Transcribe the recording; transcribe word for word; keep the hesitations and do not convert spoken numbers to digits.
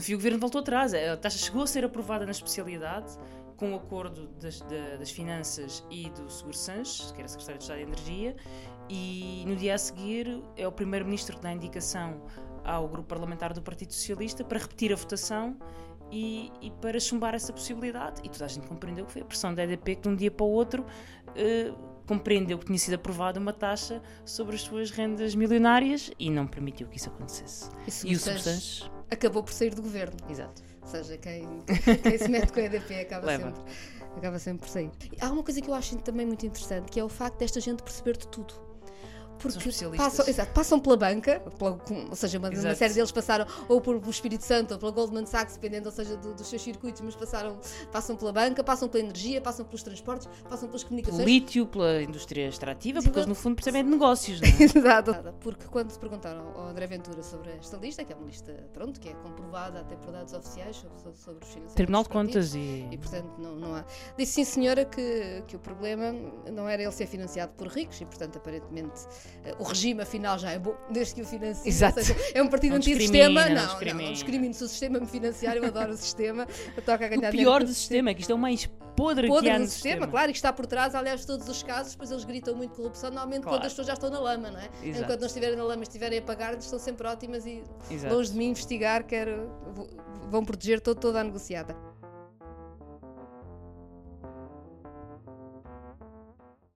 fim o governo voltou atrás. A taxa chegou a ser aprovada na especialidade, com o acordo das, da, das Finanças e do Seguro Sanches, que era secretário de Estado de Energia, e no dia a seguir é o primeiro-ministro que dá indicação ao grupo parlamentar do Partido Socialista para repetir a votação e, e para chumbar essa possibilidade. E toda a gente compreendeu que foi a pressão da E D P que de um dia para o outro eh, compreendeu que tinha sido aprovada uma taxa sobre as suas rendas milionárias e não permitiu que isso acontecesse. E, e o Seguro Sanches acabou por sair do governo. Exato. Ou seja, quem, quem se mete com a E D P acaba Leva. sempre, acaba sempre por sair. Há uma coisa que eu acho também muito interessante, que é o facto desta gente perceber de tudo. Porque passam, exato, passam pela banca, pela, ou seja, uma, uma série deles passaram ou por, pelo Espírito Santo ou pela Goldman Sachs, dependendo, ou seja, do, dos seus circuitos, mas passaram, passam pela banca, passam pela energia, passam pelos transportes, passam pelas comunicações. Pelo lítio, pela indústria extrativa, porque eles no fundo percebem de negócios, não é? Exato. Porque quando se perguntaram ao André Ventura sobre esta lista, que é uma lista, pronto, que é comprovada até por dados oficiais sobre, sobre os financiamentos Tribunal de Contas e... e portanto não, não há. Disse sim senhora que, que o problema não era ele ser financiado por ricos e portanto aparentemente o regime afinal já é bom, desde que o financie. Exato. Ou seja, é um partido não antissistema. Não, não, não, não discrimino se o sistema me financiar, eu adoro o sistema. Eu toco a ganhar o pior do sistema é que isto é o mais podre, podre que há do no sistema, sistema. claro, e que está por trás, aliás, de todos os casos, depois eles gritam muito corrupção, normalmente claro. quando as pessoas já estão na lama, não é? Exato. Enquanto não estiverem na lama e estiverem a pagar, estão sempre ótimas e Exato. longe de mim investigar, quero, vão proteger todo, toda a negociada.